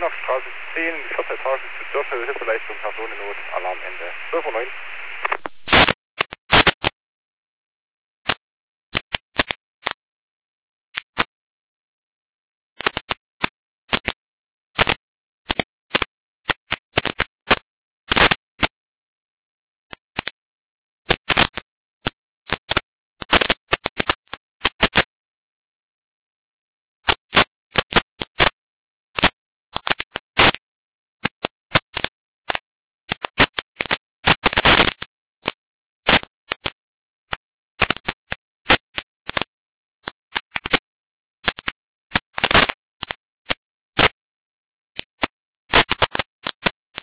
Reinachstraße 10, 4. Etage zu Dörfel, Hilfeleistung, Personennot, Alarmende 12:09 Uhr.